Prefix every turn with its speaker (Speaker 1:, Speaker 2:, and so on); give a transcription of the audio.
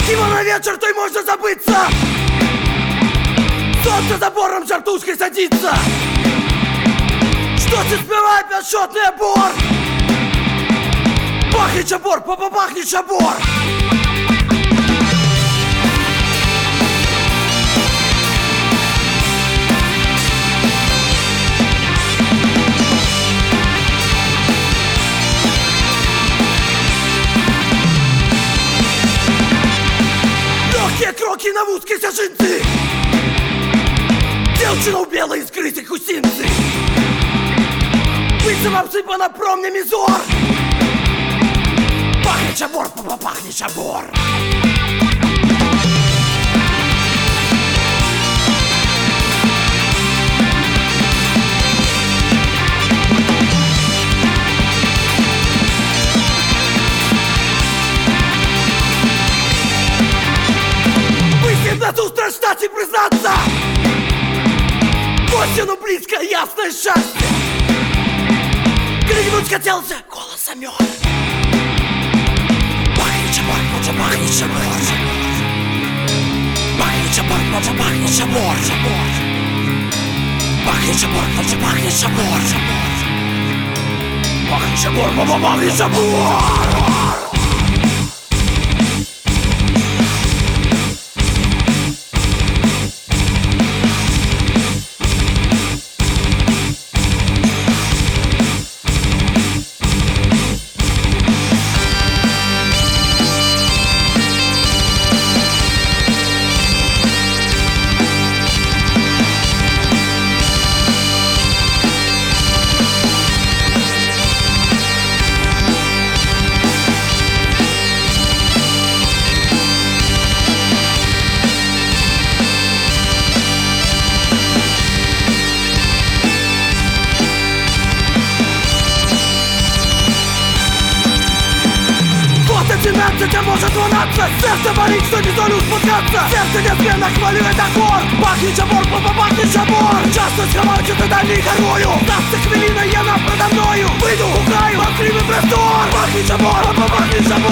Speaker 1: Его на вечер, то и можно забыться. Солнце забором жартушкой садится. Что ты спевает бесчетный обор? Пахнет чабор, папа, пахнет чабор. Легкие кроки на узкой сажинцы. Девчина у белой из крысых усинцы. Пыльцем обсыпана промнями зор. Пахнет чабор, папа, пахнет чабор. Вы на ту страшно признаться. Осенью близко ясное счастье. Крикнуть хотелся голос омёт. Пахнет чабор, папа, пахнет чабор. Пахнет чабор, папа, пахнет чабор. Пахнет чабор, папа, пахнет чабор. Пахнет чабор, папа, пахнет чабор. Начинаться, может лунаться. Сердце болит, что не долю спускаться. Сердце неизменно хвалюет охор. Пахнет чабор, папа, пахнет чабор. Часто сховаюся за дальней горою. Даст хвилина, я на продо мною. Выйду, ухаю, открываю простор. Пахнет чабор, папа, пахнет чабор.